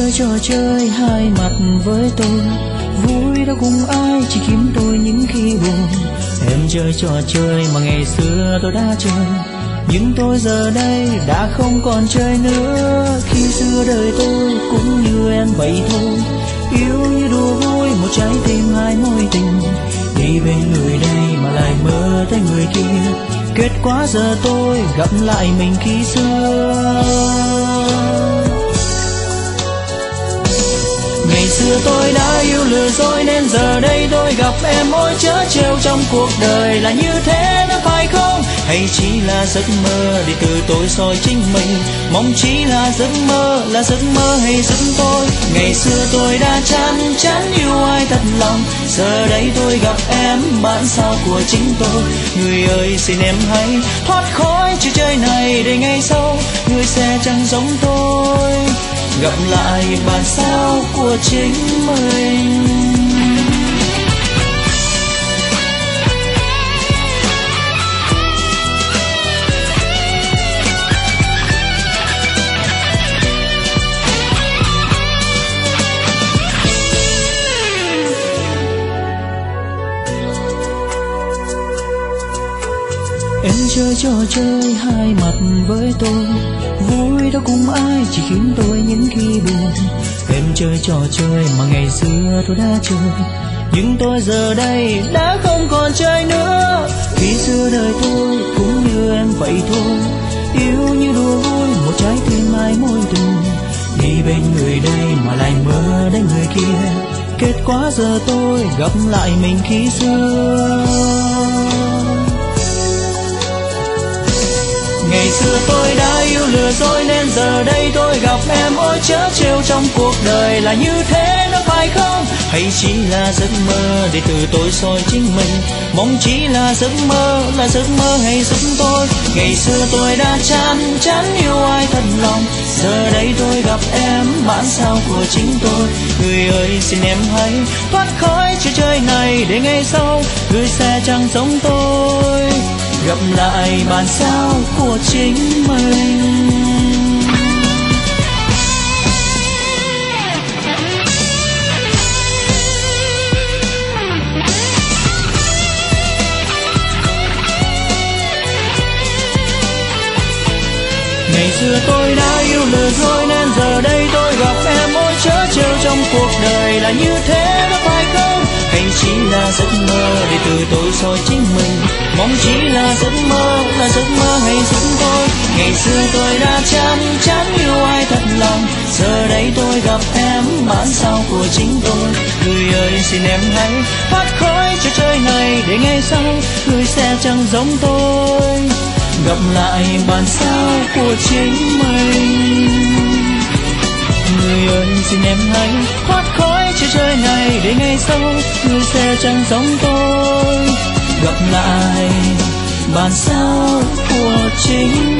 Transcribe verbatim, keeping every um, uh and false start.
chơi trò chơi hai mặt với tôi, vui đâu cùng ai chỉ kiếm tôi những khi buồn. Em chơi trò chơi mà ngày xưa tôi đã chơi, nhưng tôi giờ đây đã không còn chơi nữa. Khi xưa đời tôi cũng như em vậy thôi, yêu như đùa vui một trái tim hai mối tình. Đi bên người đây mà lại mơ tới người kia, kết quả giờ tôi gặp lại mình khi xưa. Ngày xưa tôi đã yêu lừa dối nên giờ đây tôi gặp em, ôi chớ trêu trong cuộc đời là như thế đó phải không? Hay chỉ là giấc mơ để từ tôi soi chính mình, mong chỉ là giấc mơ, là giấc mơ hay giấc tôi. Ngày xưa tôi đã chán chán yêu ai thật lòng, giờ đây tôi gặp em bản sao của chính tôi. Người ơi xin em hãy thoát khỏi trò chơi này để ngày sau người sẽ chẳng giống tôi, gặp lại bản sao của chính mình. Em chơi trò chơi hai mặt với tôi, vui đâu cùng ai chỉ khiến tôi những khi buồn. Em chơi trò chơi mà ngày xưa tôi đã chơi, nhưng tôi giờ đây đã không còn chơi nữa. Khi xưa đời tôi cũng như em vậy thôi, yêu như đùa vui một trái tim hai mối tình. Đi bên người đây mà lại mơ đến người kia, kết quả giờ tôi gặp lại mình khi xưa. Ngày xưa tôi đã yêu lừa dối nên giờ đây tôi gặp em, ôi chớ trêu trong cuộc đời là như thế đó phải không? Hay chỉ là giấc mơ để từ tôi soi chính mình, mong chỉ là giấc mơ, là giấc mơ hay giấc tôi. Ngày xưa tôi đã chán chán yêu ai thật lòng, giờ đây tôi gặp em bản sao của chính tôi. Người ơi xin em hãy thoát khỏi trò chơi này để ngày sau người sẽ chẳng giống tôi, gặp lại bản sao của chính mình. Ngày xưa tôi đã yêu lừa dối nên giờ đây tôi gặp em, ôi chớ trêu trong cuộc đời là như thế đó phải không? Hay chỉ là giấc mơ để từ tôi soi chính mình, mong chỉ là giấc mơ, là giấc mơ hay giấc tôi. Ngày xưa tôi đã chán chán yêu ai thật lòng, giờ đây tôi gặp em bản sao của chính tôi. Người ơi xin em hãy thoát khỏi trò chơi này để ngày sau người sẽ chẳng giống tôi, gặp lại bản sao của chính mình. Người ơi xin em hãy thoát khỏi trò chơi này để ngày sau người sẽ chẳng giống tôi, gặp lại bản sao của chính